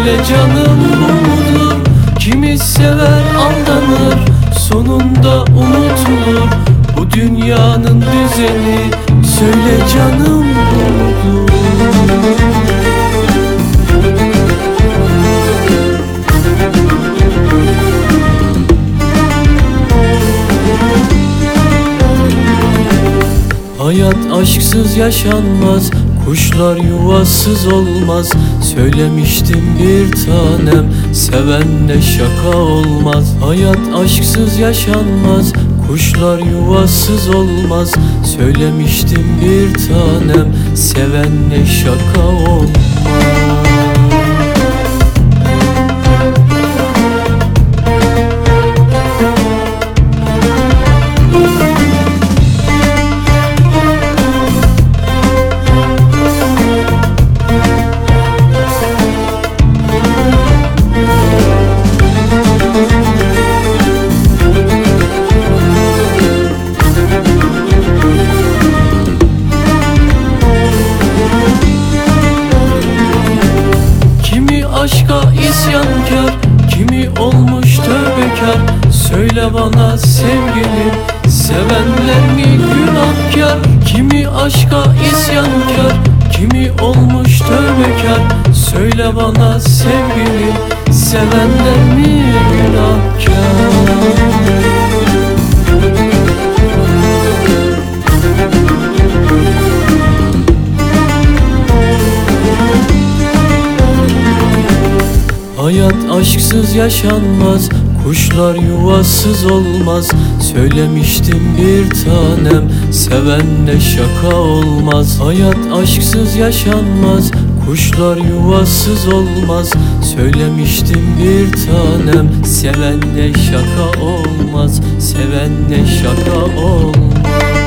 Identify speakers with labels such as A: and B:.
A: Söyle canım bu mudur? Kimi sever aldanır, sonunda unutulur bu dünyanın düzeni. Söyle canım bu mudur? Hayat aşksız yaşanmaz, kuşlar yuvasız olmaz. Söylemiştim bir tanem, sevenle şaka olmaz. Hayat aşksız yaşanmaz, kuşlar yuvasız olmaz. Söylemiştim bir tanem, sevenle şaka olmaz. Aşka isyankar, kimi olmuş tövbekar. Söyle bana sevgilim, sevenler mi günahkar? Kimi aşka isyankar, kimi olmuş tövbekar. Söyle bana sevgilim, sevenler mi günahkar? Hayat aşksız yaşanmaz, kuşlar yuvasız olmaz. Söylemiştim bir tanem, sevenle şaka olmaz. Hayat aşksız yaşanmaz, kuşlar yuvasız olmaz. Söylemiştim bir tanem, sevenle şaka olmaz. Sevenle şaka olmaz.